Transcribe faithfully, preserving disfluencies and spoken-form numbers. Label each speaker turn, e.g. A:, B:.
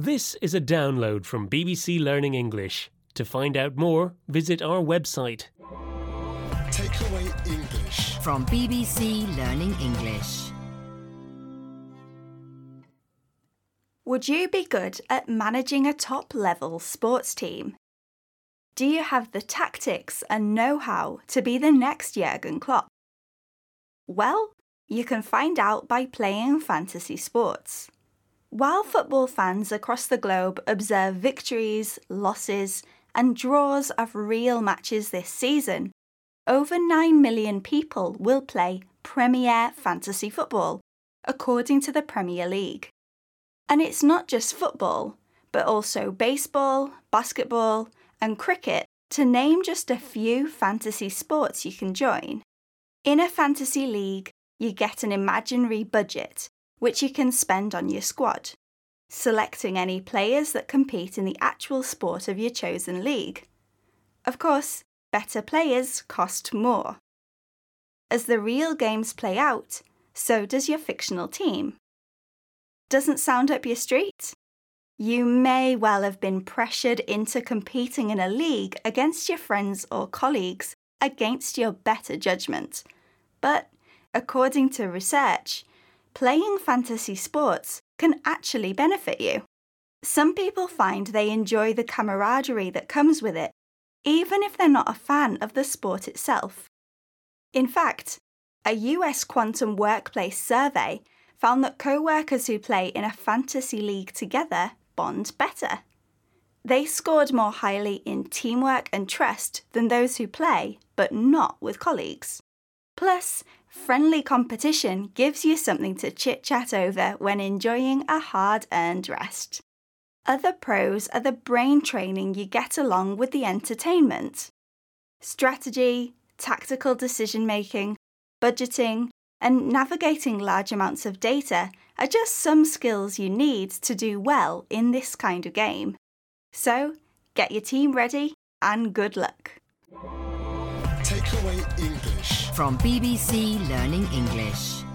A: This is a download from B B C Learning English. To find out more, visit our website.
B: Takeaway English
C: from B B C Learning English.
D: Would you be good at managing a top-level sports team? Do you have the tactics and know-how to be the next Jurgen Klopp? Well, you can find out by playing fantasy sports. While football fans across the globe observe victories, losses, and draws of real matches this season, over nine million people will play Premier Fantasy Football, according to the Premier League. And it's not just football, but also baseball, basketball, and cricket, to name just a few fantasy sports you can join. In a fantasy league, you get an imaginary budget, which you can spend on your squad, selecting any players that compete in the actual sport of your chosen league. Of course, better players cost more. As the real games play out, so does your fictional team. Doesn't sound up your street? You may well have been pressured into competing in a league against your friends or colleagues against your better judgment. But, according to research, playing fantasy sports can actually benefit you. Some people find they enjoy the camaraderie that comes with it, even if they're not a fan of the sport itself. In fact, a U S Quantum Workplace survey found that co-workers who play in a fantasy league together bond better. They scored more highly in teamwork and trust than those who play, but not with colleagues. Plus, friendly competition gives you something to chit-chat over when enjoying a hard-earned rest. Other pros are the brain training you get along with the entertainment. Strategy, tactical decision-making, budgeting, and navigating large amounts of data are just some skills you need to do well in this kind of game. So, get your team ready and good luck.
B: Takeaway English
C: from B B C Learning English.